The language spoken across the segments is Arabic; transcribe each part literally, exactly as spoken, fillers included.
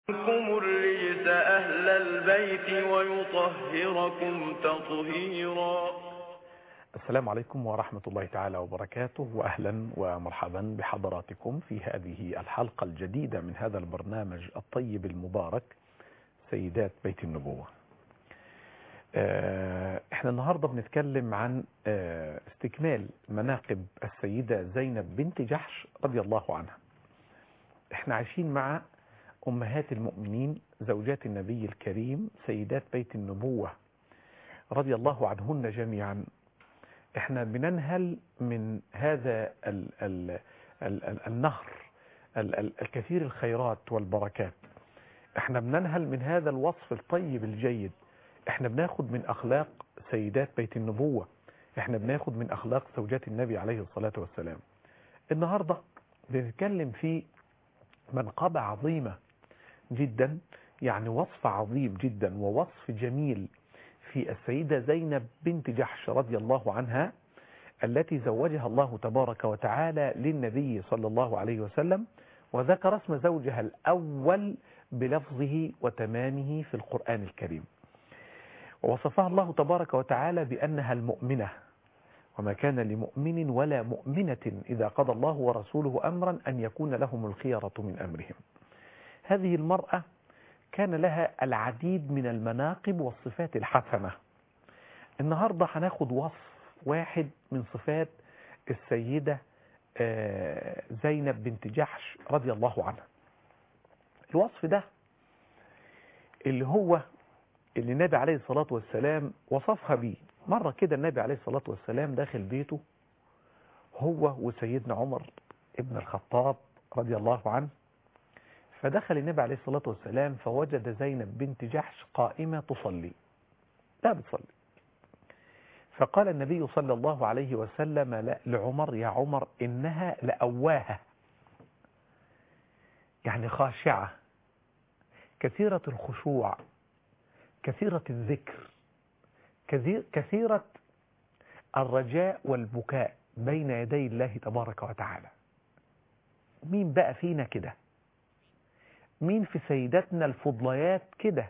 عنكم الرجس أهل البيت ويطهركم تطهيرا. السلام عليكم ورحمة الله تعالى وبركاته، وأهلا ومرحبا بحضراتكم في هذه الحلقة الجديدة من هذا البرنامج الطيب المبارك سيدات بيت النبوة. احنا النهاردة بنتكلم عن استكمال مناقب السيدة زينب بنت جحش رضي الله عنها. احنا عايشين مع أمهات المؤمنين زوجات النبي الكريم سيدات بيت النبوة رضي الله عنهن جميعا. احنا بننهل من هذا ال ال ال ال النهر ال ال الكثير الخيرات والبركات. احنا بننهل من هذا الوصف الطيب الجيد. احنا بناخد من أخلاق سيدات بيت النبوة، احنا بناخد من أخلاق زوجات النبي عليه الصلاة والسلام. النهاردة بنتكلم في منقبة عظيمة جدا، يعني وصف عظيم جدا ووصف جميل في السيدة زينب بنت جحش رضي الله عنها، التي زوجها الله تبارك وتعالى للنبي صلى الله عليه وسلم، وذكر اسم زوجها الأول بلفظه وتمامه في القرآن الكريم، ووصفها الله تبارك وتعالى بأنها المؤمنة، وما كان لمؤمن ولا مؤمنة إذا قضى الله ورسوله أمرا أن يكون لهم الخيرة من أمرهم. هذه المرأة كان لها العديد من المناقب والصفات الحسنة. النهاردة هناخد وصف واحد من صفات السيدة زينب بنت جحش رضي الله عنها. الوصف ده اللي هو اللي النبي عليه الصلاة والسلام وصفها بيه. مرة كده النبي عليه الصلاة والسلام داخل بيته هو وسيدنا عمر ابن الخطاب رضي الله عنه، فدخل النبي عليه الصلاة والسلام فوجد زينب بنت جحش قائمة تصلي، لا بتصلي. فقال النبي صلى الله عليه وسلم لعمر: يا عمر إنها لأواهة، يعني خاشعة، كثيرة الخشوع، كثيرة الذكر، كثيرة الرجاء والبكاء بين يدي الله تبارك وتعالى. مين بقى فينا كده؟ مين في سيداتنا الفضليات كده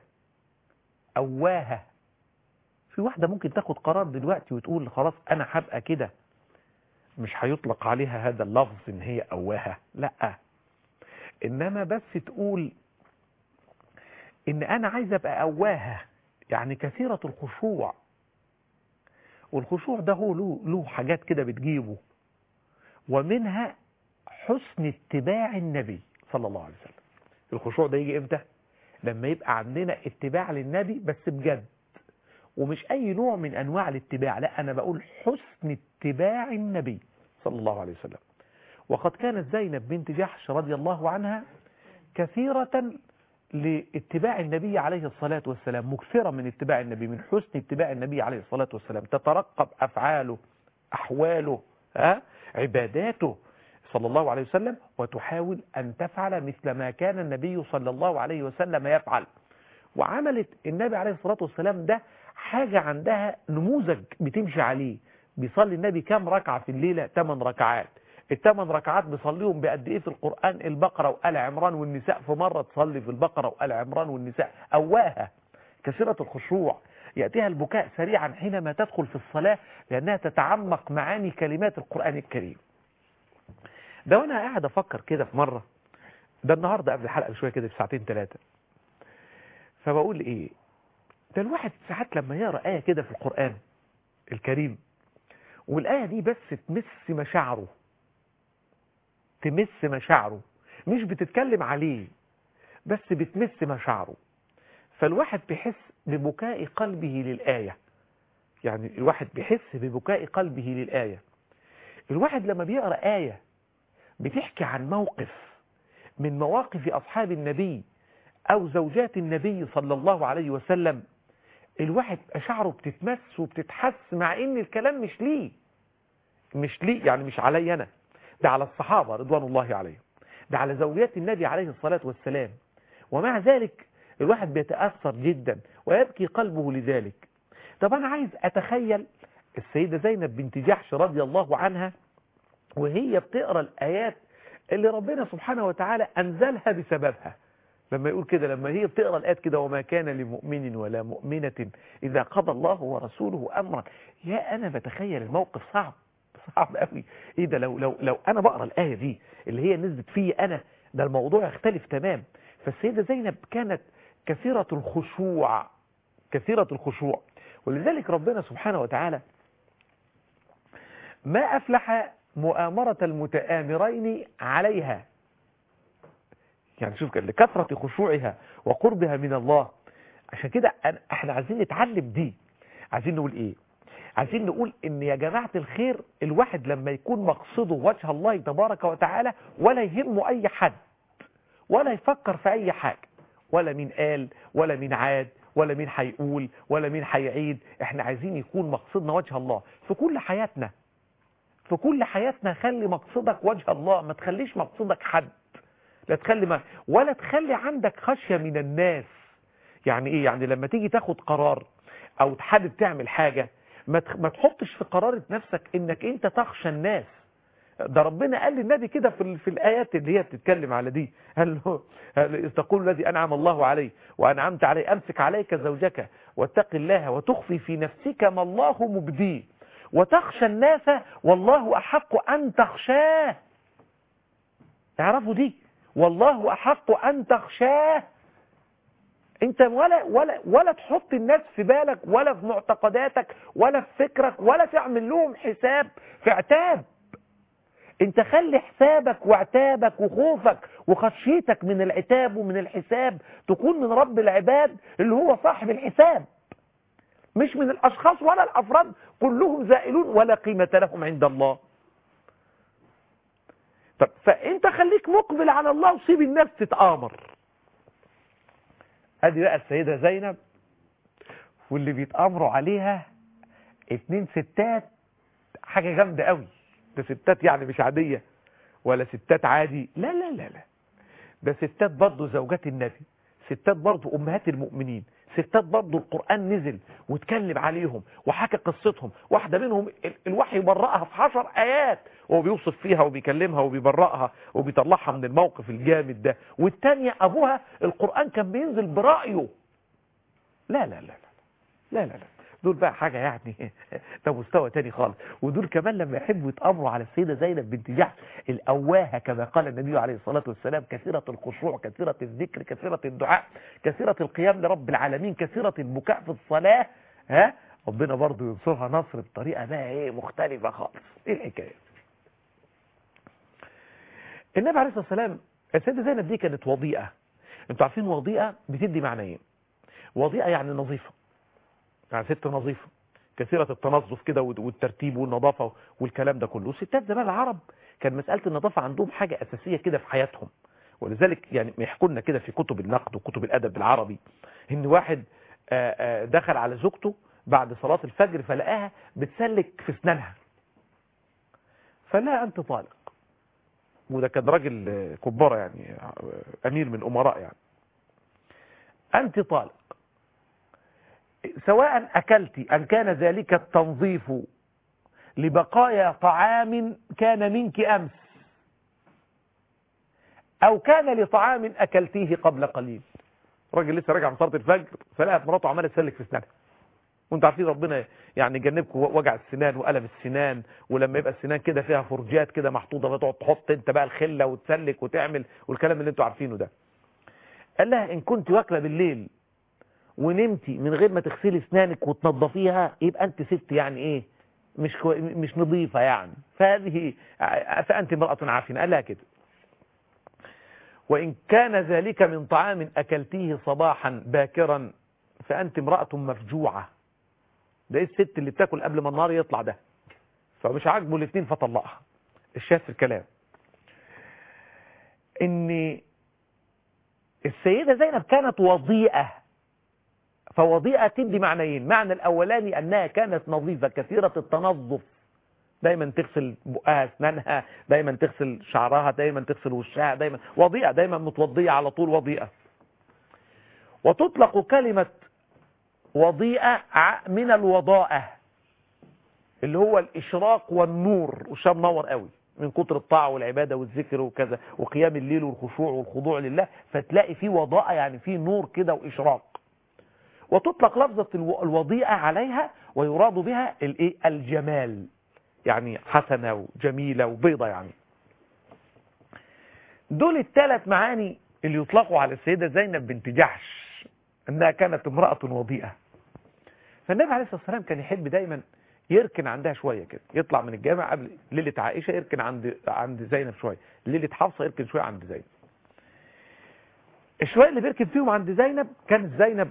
أواهة؟ في واحدة ممكن تاخد قرار دلوقتي وتقول خلاص أنا هبقى كده، مش هيطلق عليها هذا اللفظ إن هي أواهة، لا، إنما بس تقول إن أنا عايز أبقى أواهة، يعني كثيرة الخشوع. والخشوع ده هو له, له حاجات كده بتجيبه، ومنها حسن اتباع النبي صلى الله عليه وسلم. الخشوع ده يجي امتى؟ لما يبقى عندنا اتباع للنبي بس بجد، ومش اي نوع من انواع الاتباع، لا، انا بقول حسن اتباع النبي صلى الله عليه وسلم. وقد كانت زينب بنت جحش رضي الله عنها كثيرة لاتباع النبي عليه الصلاة والسلام، مكثرة من اتباع النبي، من حسن اتباع النبي عليه الصلاة والسلام، تترقب أفعاله، أحواله، ها؟ عباداته صلى الله عليه وسلم، وتحاول أن تفعل مثل ما كان النبي صلى الله عليه وسلم يفعل. وعملت النبي عليه الصلاة والسلام ده حاجة عندها نموذج بتمشي عليه. بيصلي النبي كام ركعة في الليلة؟ ثمان ركعات. الثمان ركعات بيصليهم بقد ايه في القرآن؟ البقرة وآل عمران والنساء، في مرة تصلي في البقرة وآل عمران والنساء. أواها، كثيرة الخشوع، يأتيها البكاء سريعا حينما تدخل في الصلاة، لأنها تتعمق معاني كلمات القرآن الكريم. ده وانا قاعد افكر كده في مرة، ده النهاردة قبل الحلقة بشوية كده بساعتين ثلاثة، فبقول ايه، ده الواحد ساعات لما يقرأ آية كده في القرآن الكريم، والآية دي بس تمس مشاعره، تمس مشاعره، مش بتتكلم عليه بس بتمس مشاعره، فالواحد بيحس ببكاء قلبه للآية. يعني الواحد بيحس ببكاء قلبه للآية. الواحد لما بيقرأ آية بتحكي عن موقف من مواقف أصحاب النبي أو زوجات النبي صلى الله عليه وسلم، الواحد أشعره بتتمس وبتتحس، مع إن الكلام مش ليه، مش ليه يعني مش علي أنا، ده على الصحابة رضوان الله عليهم، ده على زوجات النبي عليه الصلاة والسلام، ومع ذلك الواحد بيتأثر جدا ويبكي قلبه لذلك. طب أنا عايز أتخيل السيدة زينب بنت جحش رضي الله عنها وهي بتقرأ الآيات اللي ربنا سبحانه وتعالى أنزلها بسببها. لما يقول كده، لما هي بتقرأ الآيات كده، وما كان لمؤمن ولا مؤمنة إذا قضى الله ورسوله أمرا. يا أنا بتخيل الموقف صعب صعب قوي. إيه ده؟ لو, لو, لو أنا بقرأ الآية دي اللي هي نزلت فيه أنا، ده الموضوع يختلف تمام. فالسيدة زينب كانت كثيرة الخشوع، كثيرة الخشوع. ولذلك ربنا سبحانه وتعالى ما أفلح مؤامرة المتآمرين عليها. يعني شوف لكثرة خشوعها وقربها من الله. عشان كده احنا عايزين نتعلم دي. عايزين نقول ايه؟ عايزين نقول ان يا جماعة الخير، الواحد لما يكون مقصده وجه الله تبارك وتعالى ولا يهمه اي حد، ولا يفكر في اي حاجة، ولا مين قال ولا مين عاد ولا مين هيقول ولا مين هيعيد. احنا عايزين يكون مقصدنا وجه الله في كل حياتنا. في كل حياتنا خلي مقصدك وجه الله، ما تخليش مقصدك حد. لا تخلي ما ولا تخلي عندك خشية من الناس. يعني ايه؟ يعني لما تيجي تاخد قرار او تحدد تعمل حاجة، ما ما تحطش في قرارة نفسك انك انت تخشى الناس. ده ربنا قال للنبي كده في في الايات اللي هي بتتكلم على دي، قال له إذ تقول الذي انعم الله عليه وانعمت عليه امسك عليك زوجك واتق الله وتخفي في نفسك ما الله مبديه وتخشى الناس والله احق ان تخشاه. تعرفوا دي؟ والله احق ان تخشاه. انت ولا ولا ولا تحط الناس في بالك ولا في معتقداتك ولا في فكرك ولا تعمل لهم حساب في عتاب. انت خلي حسابك وعتابك وخوفك وخشيتك من العتاب ومن الحساب تكون من رب العباد اللي هو صاحب الحساب، مش من الاشخاص ولا الافراد، كلهم زائلون ولا قيمة لهم عند الله. طب فانت خليك مقبل على الله وسيب الناس تتآمر. ادي بقى السيدة زينب واللي بيتآمروا عليها اتنين ستات، حاجة جامدة قوي. ده ستات يعني مش عادية ولا ستات عادي، لا لا لا لا، ده ستات برضو زوجات النبي، ستات برضو امهات المؤمنين، ستات برضو القرآن نزل واتكلم عليهم وحكى قصتهم. واحدة منهم الوحي برأها في عشر آيات وهو بيوصف فيها وبيكلمها وبيبرأها وبيطلعها من الموقف الجامد ده. والتانية أبوها القرآن كان بينزل برأيه. لا لا لا لا لا لا لا، دول بقى حاجة يعني ده مستوى تاني خالص. ودول كمان لما يحبوا يتأمروا على السيدة زينب بنت جحش الأواهة كما قال النبي عليه الصلاة والسلام، كثيرة الخشوع، كثيرة الذكر، كثيرة الدعاء، كثيرة القيام لرب العالمين، كثيرة البكاء في الصلاة، ها ربنا برضو ينصرها نصر بطريقة بقى ايه مختلفة خالص. ايه الحكاية؟ النبي عليه الصلاة والسلام السيدة زينب دي كانت وضيئة. انتوا عارفين وضيئة بتدي معنيين. وضيئة يعني نظيفة، يعني ست نظيفة كثيرة التنظف كده والترتيب والنظافة والكلام ده كله. والستات زمان العرب كان مسألة النظافة عندهم حاجة أساسية كده في حياتهم. ولذلك يعني يحكوا لنا كده في كتب النقد وكتب الأدب العربي إن واحد دخل على زوجته بعد صلاة الفجر فلقاها بتسلك في اسنانها، فلا أنت طالق. وده كان راجل كبارة يعني أمير من أمراء، يعني أنت طالق سواء أكلت أن كان ذلك التنظيف لبقايا طعام كان منك أمس أو كان لطعام أكلتيه قبل قليل. راجل لسه راجع من صلاة الفجر فلقت مراته عمالة تسلك في اسنانها. وانتوا عارفين ربنا يعني يجنبكم وجع السنان وألم السنان، ولما يبقى السنان كده فيها فرجات كده محطوطة فتقعد تحط انت بقى الخلة وتسلك وتعمل والكلام اللي انتوا عارفينه ده. قال لها إن كنت واكلة بالليل ونمتي من غير ما تغسلي اسنانك وتنظفيها يبقى انت ست يعني ايه مش كو... مش نظيفه يعني، فهذه فانت امراه عافيه. قال لها كده. وان كان ذلك من طعام اكلتيه صباحا باكرا فانت امراه مفجوعه. ده ايه الست اللي بتاكل قبل ما النهار يطلع ده، فمش عاجبه الاثنين فطلقها. الشاهد في الكلام ان السيده زينب كانت وضيئه. فوضيئة تدي معنيين. معنى الأولاني أنها كانت نظيفة كثيرة التنظف، دايما تغسل بقها اسنانها، دايما تغسل شعرها، دايما تغسل وشها، دايما وضيئة، دايما متوضية على طول وضيئة. وتطلق كلمة وضيئة من الوضاءة اللي هو الإشراق والنور، وشام نور قوي. من كتر الطاعة والعبادة والذكر وكذا وقيام الليل والخشوع والخضوع لله، فتلاقي فيه وضاءة، يعني فيه نور كده وإشراق. وتطلق لفظة الوضيئة عليها ويراد بها الايه الجمال، يعني حسنة وجميلة وبيضة. يعني دول الثلاث معاني اللي يطلقوا على السيدة زينب بنت جحش انها كانت امرأة وضيئة. فالنبي عليه الصلاة والسلام كان يحب دايما يركن عندها شوية كده، يطلع من الجامع قبل ليلة عائشة يركن عند عند زينب شوية، ليلة حفصة يركن شوية عند زينب. الشوية اللي بيركن فيهم عند زينب كانت زينب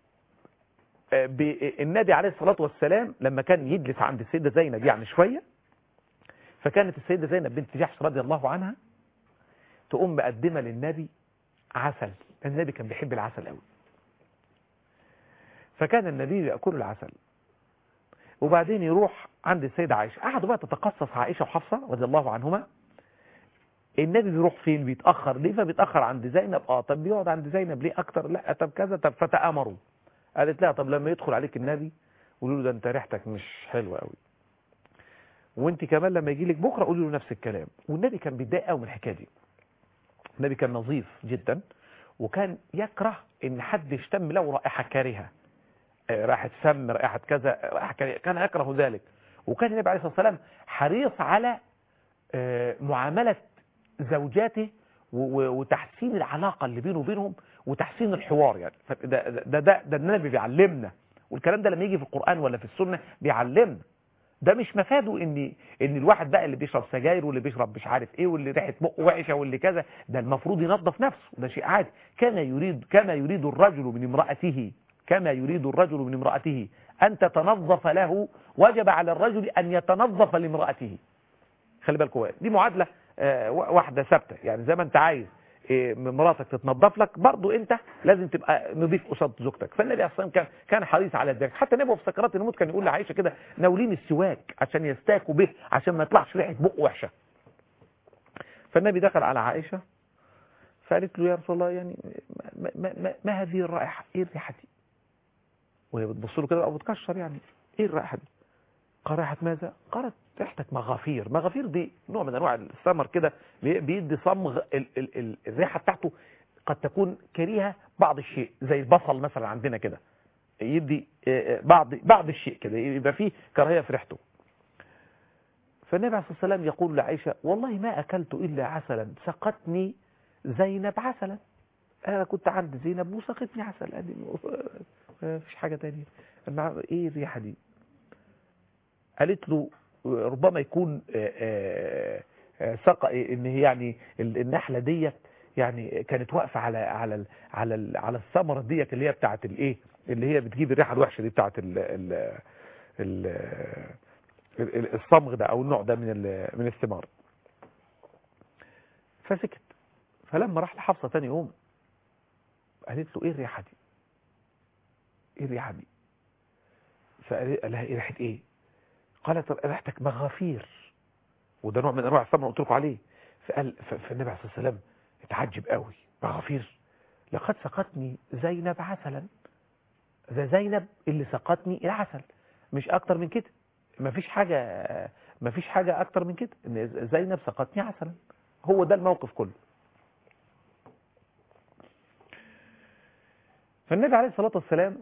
النبي عليه الصلاة والسلام لما كان يجلس عند السيدة زينب يعني شوية، فكانت السيدة زينب بنت جحش رضي الله عنها تقوم مقدمة للنبي عسل. النبي كان بيحب العسل قوي، فكان النبي يأكل العسل وبعدين يروح عند السيدة عائشة. قعدوا بقى تتقصص عائشة وحفصة رضي الله عنهما النبي بيروح فين، بيتأخر ليه، فبيتأخر عند زينب. اه طب بيقعد عند زينب ليه اكتر، لا طب كذا، طب فتأمروا. قالت لها طب لما يدخل عليك النبي قولوا له ده انت ريحتك مش حلوه قوي، وانت كمان لما يجي لك بكره قولي له نفس الكلام. والنبي كان بيتضايق قوي من الحكايه دي. النبي كان نظيف جدا وكان يكره ان حد يشتم له رائحه كارهه، رائحه سم، رائحه كذا، رائحه كارهه، كان يكره ذلك. وكان النبي عليه الصلاه والسلام حريص على معامله زوجاته وتحسين العلاقه اللي بينه وبينهم وتحسين الحوار. يعني ده ده ده, ده النبي بيعلمنا، والكلام ده لما يجي في القرآن ولا في السنة بيعلمنا. ده مش مفاده ان ان الواحد بقى اللي بيشرب سجاير واللي بيشرب مش عارف ايه واللي ريحه بقه وحشه واللي كذا، ده المفروض ينظف نفسه، ده شيء عادي. كان يريد كما يريد الرجل من امرأته كما يريد الرجل من امرأته ان تتنظف له، وجب على الرجل ان يتنظف لامرأته. خلي بالكوا دي معادله آه واحده ثابته. يعني زي ما انت عايز مراتك تتنظف لك برضو انت لازم تبقى نظيف قصاد زوجتك. فالنبي اصلا كان كان حريص على ذلك. حتى النبي في سكرات الموت كان يقول لعائشه كده ناولين السواك عشان يستاكوا به عشان ما يطلعش ريحه بق وحشه. فالنبي دخل على عائشه فقالت له يا رسول الله يعني ما, ما, ما, ما هذه الرائحه، ايه الريحه دي؟ وهي بتبص له كده بقى بتكشر، يعني ايه الرائحه دي؟ قال رائحه ماذا؟ قالت ريحتك مغافير. مغافير دي نوع من انواع الثمر كده بيدي صمغ ال ال ال الريحه بتاعته قد تكون كريهه بعض الشيء، زي البصل مثلا عندنا كده يدي بعض بعض الشيء كده يبقى فيه كراهيه في ريحته. فالنبي عليه الصلاه والسلام يقول لعائشه والله ما اكلت الا عسلا سقتني زينب عسلا. انا كنت عند زينب وسقتني عسل، ادي مفيش حاجه ثانيه. ايه الريحه دي؟ قالت له ربما يكون سقى ان هي يعني النحله ديت يعني كانت واقفه على على على على الثمره ديت اللي هي بتاعه الايه اللي هي بتجيب الريحه الوحشه دي بتاعه الصمغ ده او النوع ده من من الثمار. فسكت. فلما راح لحفصه ثاني يوم قالت له ايه الريحه دي؟ ايه الريحه دي؟ فقال لها ايه ريحه ايه؟ قالت ريحتك مغافير، وده نوع من انواع الثمر قلت لكم عليه. فقال فالنبي عليه الصلاه والسلام اتعجب قوي، مغافير؟ لقد سقتني زينب عسلا، ده زينب اللي سقتني العسل، مش اكتر من كده. مفيش حاجه مفيش حاجه اكتر من كده، ان زينب سقتني عسلا. هو ده الموقف كله. فالنبي عليه الصلاه والسلام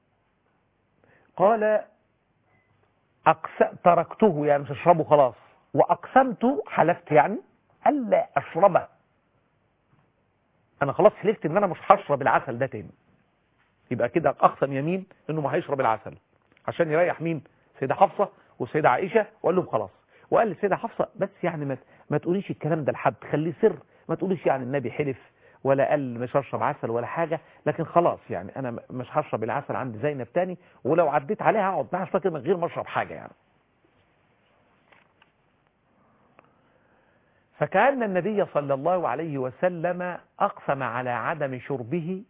قال أقس... تركته يعني مش اشربه خلاص، واقسمت حلفت يعني الا اشربه. انا خلاص حلفت ان انا مش هشرب العسل ده تاني. يبقى كده اقسم يمين انه ما هيشرب العسل عشان يريح مين؟ سيدة حفصة وسيدة عائشة. وقال لهم خلاص. وقال لسيدة حفصة بس يعني ما, ما تقوليش الكلام ده لحد، خليه سر، ما تقوليش يعني النبي حلف ولا قال مش هشرب عسل ولا حاجة، لكن خلاص يعني انا مش هشرب العسل عند زينب تاني، ولو عديت عليها هقعد معاها شويه من غير ما اشرب حاجة يعني. فكأن النبي صلى الله عليه وسلم أقسم على عدم شربه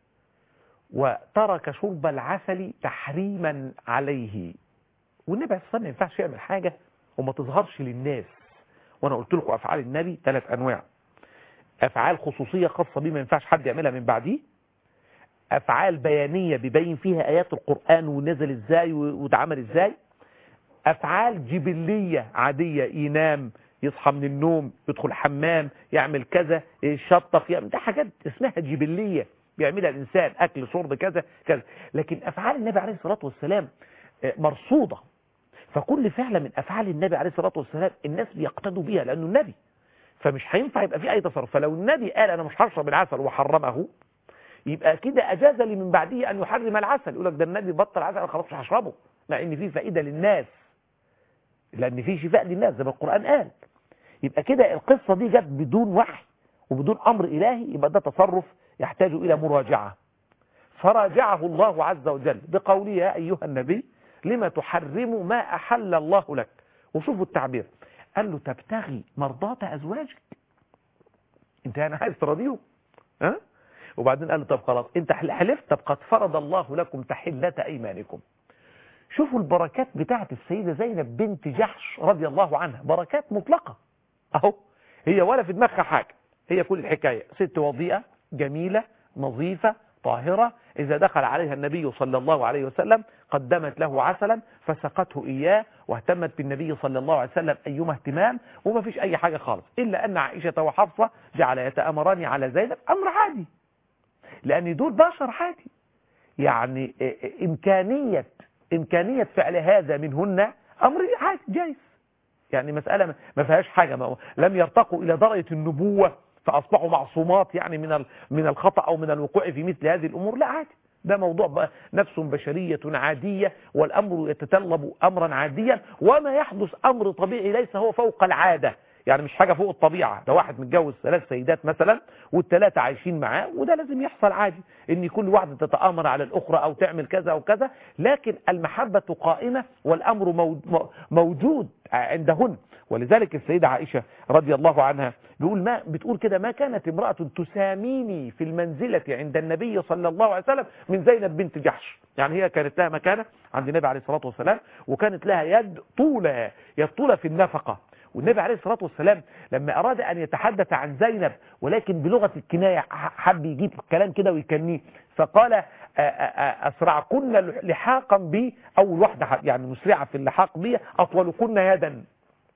وترك شرب العسل تحريما عليه. والنبي عليه الصلاة والسلام ما ينفعش يعمل حاجة وما تظهرش للناس. وانا قلت لكم افعال النبي ثلاث انواع: افعال خصوصية خاصة بيه ما ينفعش حد يعملها من بعديه، افعال بيانية بيبين فيها ايات القرآن ونزل ازاي واتعمل ازاي، افعال جبلية عادية ينام يصحى من النوم يدخل حمام يعمل كذا يشطف يعمل، ده حاجات اسمها جبلية بيعملها الإنسان، أكل شرب كذا كذا. لكن أفعال النبي عليه الصلاة والسلام مرصودة، فكل فعل من أفعال النبي عليه الصلاة والسلام الناس بيقتدوا بيها لأنه النبي، فمش هينفع يبقى فيه أي تصرف. فلو النبي قال أنا مش هشرب العسل وحرمه، يبقى كده أجاز لي من بعده أن يحرم العسل. يقول لك ده النبي بطل عسل خلاص مش هشربه، مع إن فيه فائدة للناس، لأن فيه شفاء للناس زي ما القرآن قال. يبقى كده القصة دي جت بدون وحي وبدون أمر إلهي، يبقى ده تصرف يحتاج إلى مراجعة. فراجعه الله عز وجل بقوله يا أيها النبي لما تحرم ما أحل الله لك. وشوفوا التعبير، قال له تبتغي مرضات أزواجك، انت يعني عايز تراضيهم ها؟ وبعدين قال له طب خلاص انت حلفت، طب قد فرض الله لكم تحلة أيمانكم. شوفوا البركات بتاعت السيدة زينب بنت جحش رضي الله عنها، بركات مطلقة اهو، هي ولا في دماغها حاجة، هي كل الحكاية ست وضيئة جميلة نظيفة طاهرة، إذا دخل عليها النبي صلى الله عليه وسلم قدمت له عسلا فسقته إياه، واهتمت بالنبي صلى الله عليه وسلم أيما اهتمام، وما فيش أي حاجة خالص، إلا أن عائشة وحفصة جعل يتأمران على زينب أمر عادي، لأن دول بشر عادي، يعني إمكانية إمكانية فعل هذا منهن أمر عادي جايز، يعني مسألة ما فيهاش حاجة، ما لم يرتقوا إلى درجة النبوة فأصبحوا معصومات يعني من من الخطأ أو من الوقوع في مثل هذه الأمور، لا عادي، ده موضوع نفس بشرية عادية، والأمر يتطلب أمرا عاديا، وما يحدث أمر طبيعي ليس هو فوق العادة، يعني مش حاجة فوق الطبيعة. ده واحد متجوز ثلاث سيدات مثلا والثلاثة عايشين معاه، وده لازم يحصل عادي ان كل واحدة تتآمر على الأخرى أو تعمل كذا أو كذا، لكن المحبة قائمة والأمر موجود عندهن. ولذلك السيدة عائشة رضي الله عنها بيقول ما بتقول كده ما كانت امرأة تساميني في المنزلة عند النبي صلى الله عليه وسلم من زينب بنت جحش، يعني هي كانت لها مكانة عند النبي عليه الصلاة والسلام، وكانت لها يد طولة يد طولة في النفقة. والنبي عليه الصلاة والسلام لما أراد أن يتحدث عن زينب ولكن بلغة الكناية، حب يجيب كلام كده ويكنيه، فقال أسرعكن لحاقا بي، أول واحدة يعني مسرعة في اللحاق بي أطولكن يدا.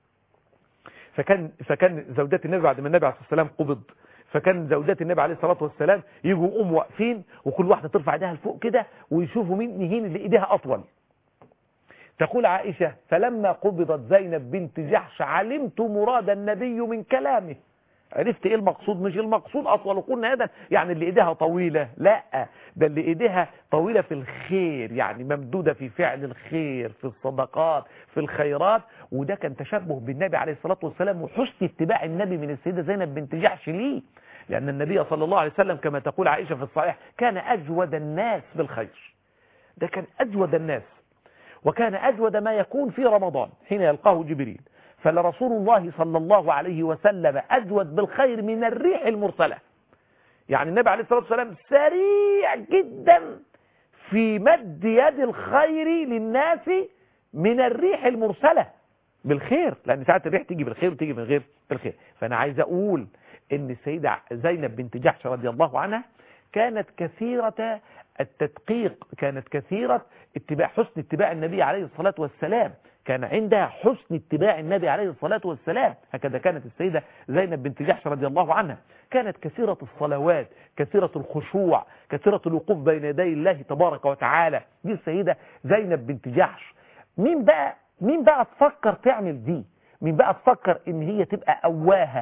فكان فكان زوجات النبي بعد ما النبي عليه الصلاة والسلام قبض، فكان زوجات النبي عليه الصلاة والسلام يجوا أم واقفين وكل واحدة ترفع ايديها لفوق كده ويشوفوا مين مين اللي ايديها أطول. تقول عائشة فلما قبضت زينب بنت جحش علمت مراد النبي من كلامه، عرفت ايه المقصود، مش المقصود أطولكن يدا يعني اللي ايديها طويلة، لا ده اللي ايديها طويلة في الخير، يعني ممدودة في فعل الخير في الصدقات في الخيرات. وده كان تشبه بالنبي عليه الصلاة والسلام وحسن اتباع النبي من السيدة زينب بنت جحش ليه، لأن النبي صلى الله عليه وسلم كما تقول عائشة في الصحيح كان أجود الناس بالخير، ده كان أجود الناس، وكان أجود ما يكون في رمضان حين يلقاه جبريل، فلرسول الله صلى الله عليه وسلم أجود بالخير من الريح المرسلة. يعني النبي عليه الصلاة والسلام سريع جدا في مد يد الخير للناس من الريح المرسلة بالخير، لأن ساعات الريح تيجي بالخير وتيجي من غير بالخير. فأنا عايز أقول إن السيدة زينب بنت جحش رضي الله عنها كانت كثيرة التدقيق، كانت كثيرة اتباع حسن اتباع النبي عليه الصلاة والسلام، كان عندها حسن اتباع النبي عليه الصلاة والسلام، هكذا كانت السيدة زينب بنت جحش رضي الله عنها. كانت كثيرة الصلوات، كثيرة الخشوع، كثيرة الوقوف بين يدي الله تبارك وتعالى، دي السيدة زينب بنت جحش. مين بقى مين بقى تفكر تعمل دي؟ مين بقى تفكر ان هي تبقى أواها؟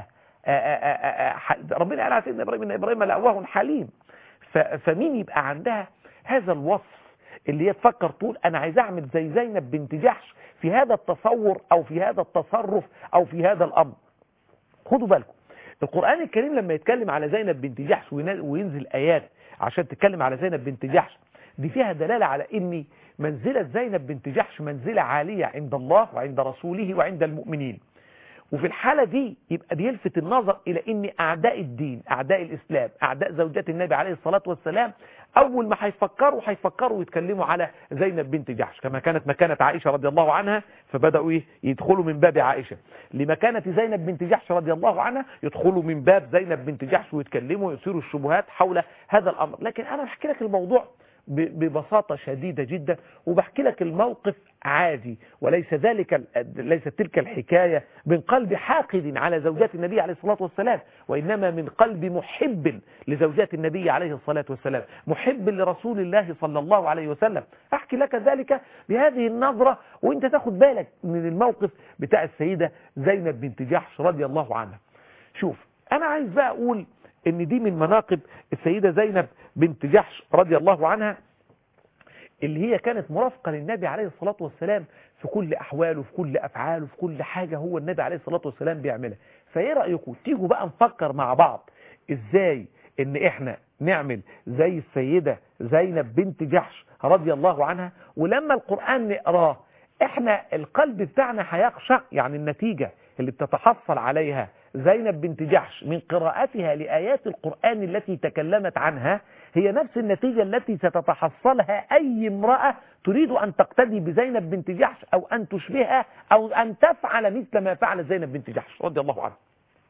ربنا قال على سيدنا إبراهيم إن إبراهيم لأواه حليم، فمين يبقى عندها هذا الوصف اللي هي تفكر تقول أنا عايز أعمل زي زينب بنت جحش في هذا التصور أو في هذا التصرف أو في هذا الأمر؟ خدوا بالكم القرآن الكريم لما يتكلم على زينب بنت جحش وينزل آيات عشان تتكلم على زينب بنت جحش، دي فيها دلالة على إن منزلة زينب بنت جحش منزلة عالية عند الله وعند رسوله وعند المؤمنين. وفي الحالة دي يبقى بيلفت النظر إلى إن أعداء الدين، أعداء الإسلام، أعداء زوجات النبي عليه الصلاة والسلام أول ما هيفكروا هيفكروا يتكلموا على زينب بنت جحش، كما كانت مكانة عائشة رضي الله عنها فبدأوا إيه يدخلوا من باب عائشة، لمكانة زينب بنت جحش رضي الله عنها يدخلوا من باب زينب بنت جحش ويتكلموا ويثيروا الشبهات حول هذا الأمر. لكن أنا بحكي لك الموضوع ببساطة شديدة جدا، وبحكي لك الموقف عادي، وليس ذلك ليست تلك الحكاية من قلب حاقد على زوجات النبي عليه الصلاة والسلام، وإنما من قلب محب لزوجات النبي عليه الصلاة والسلام، محب لرسول الله صلى الله عليه وسلم. أحكي لك ذلك بهذه النظرة وإنت تاخد بالك من الموقف بتاع السيدة زينب بنت جحش رضي الله عنها. شوف، أنا عايز بقى أقول إن دي من مناقب السيدة زينب بنت جحش رضي الله عنها، اللي هي كانت مرافقة للنبي عليه الصلاة والسلام في كل أحواله، في كل أفعاله، في كل حاجة هو النبي عليه الصلاة والسلام بيعملها. فإيه رأيكم تيجوا بقى نفكر مع بعض إزاي إن إحنا نعمل زي السيدة زينب بنت جحش رضي الله عنها، ولما القرآن نقراه إحنا القلب بتاعنا هيخشع. يعني النتيجة اللي بتتحصل عليها زينب بنت جحش من قراءتها لآيات القرآن التي تكلمت عنها هي نفس النتيجة التي ستتحصلها أي امرأة تريد أن تقتدي بزينب بنت جحش أو أن تشبهها أو أن تفعل مثل ما فعل زينب بنت جحش رضي الله عنها.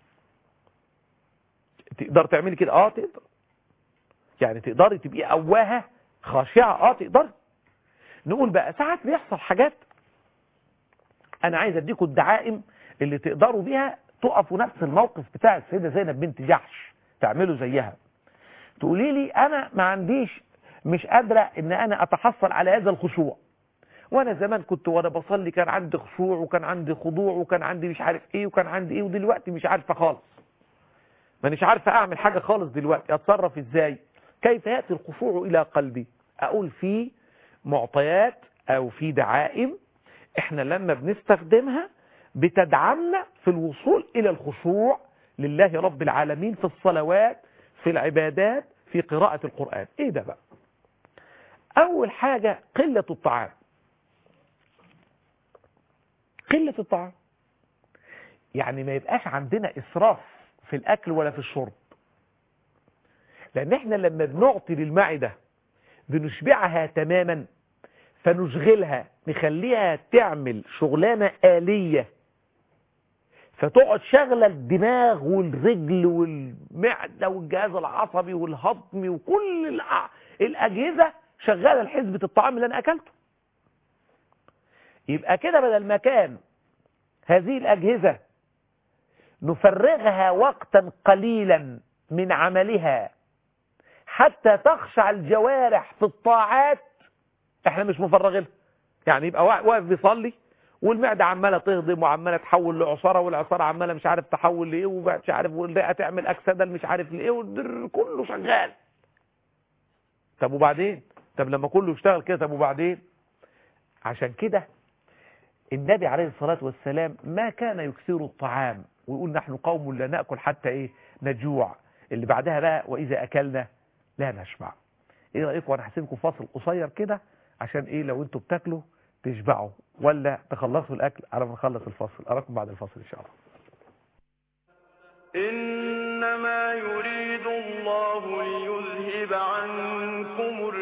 تقدر تعملي كده؟ آه تقدر. يعني تقدري تبقي أواها خاشعة؟ آه تقدر. نقول بقى ساعات بيحصل حاجات أنا عايز أديكم الدعائم اللي تقدروا بيها تقفوا نفس الموقف بتاع السيدة زينب بنت جحش تعملوا زيها. تقولي لي أنا ما عنديش، مش قادرة إن أنا أتحصل على هذا الخشوع، وأنا زمان كنت وأنا بصلي كان عندي خشوع وكان عندي خضوع وكان عندي مش عارف إيه وكان عندي إيه، ودلوقتي مش عارفة خالص، ما مش عارفة أعمل حاجة خالص دلوقتي. أتصرف إزاي؟ كيف يأتي الخشوع إلى قلبي؟ أقول في معطيات أو في دعائم إحنا لما بنستخدمها بتدعمنا في الوصول إلى الخشوع لله رب العالمين في الصلوات، في العبادات، في قراءة القرآن. إيه ده بقى؟ أول حاجة قلة الطعام. قلة الطعام يعني ما يبقاش عندنا إسراف في الأكل ولا في الشرب، لأن إحنا لما بنعطي للمعدة بنشبعها تماما فنشغلها، نخليها تعمل شغلانة آلية، فتقعد شغلة الدماغ والرجل والمعدة والجهاز العصبي والهضمي وكل الأجهزة شغالة لحسبة الطعام اللي أنا أكلته. يبقى كده بدل ما كان هذه الأجهزة نفرغها وقتا قليلا من عملها حتى تخشع الجوارح في الطاعات، احنا مش مفرغينها. يعني يبقى واقف بيصلي والمعدة عمالة تهضم وعمالة تحول لعصارة، والعصارة عمالة مش عارف تحول لإيه ومش عارف، والرئة تعمل أكسدة مش عارف لإيه، والدر كله شغال. طب وبعدين؟ طب لما كله يشتغل كده طب وبعدين؟ عشان كده النبي عليه الصلاة والسلام ما كان يكثر الطعام ويقول نحن قوم لا نأكل حتى إيه نجوع. اللي بعدها بقى وإذا أكلنا لا نشبع. إيه رأيكم؟ أنا هسيبكم فاصل قصير كده عشان إيه لو أنتوا بتاكلوا تشبعوا ولا تخلصوا الأكل على ما نخلص الفاصل. أراكم بعد الفاصل إن شاء الله. إنما يريد الله ليذهب عنكم